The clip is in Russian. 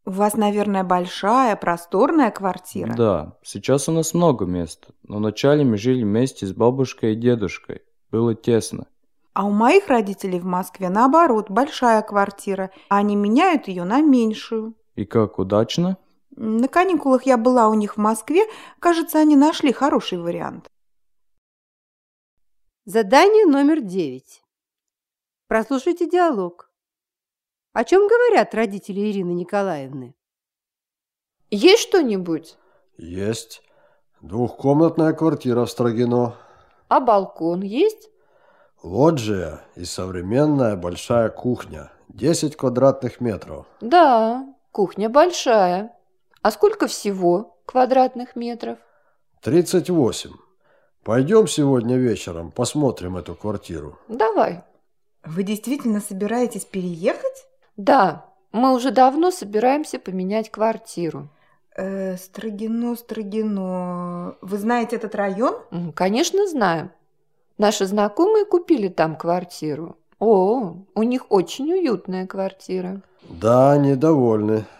У вас, наверное, большая, просторная квартира? Да, сейчас у нас много места, но вначале мы жили вместе с бабушкой и дедушкой. Было тесно. А у моих родителей в Москве, наоборот, большая квартира. Они меняют ее на меньшую. И как удачно? На каникулах я была у них в Москве. Кажется, они нашли хороший вариант. Задание номер 9. Прослушайте диалог. О чем говорят родители Ирины Николаевны? Есть что-нибудь? Есть. Двухкомнатная квартира в Строгино. А балкон есть? Лоджия и современная большая кухня. 10 квадратных метров. Да, кухня большая. А сколько всего квадратных метров? 38. Пойдем сегодня вечером посмотрим эту квартиру. Давай. Вы действительно собираетесь переехать? Да, мы уже давно собираемся поменять квартиру. Строгино. Вы знаете этот район? Конечно, знаю. Наши знакомые купили там квартиру. О, у них очень уютная квартира. Да, они довольны.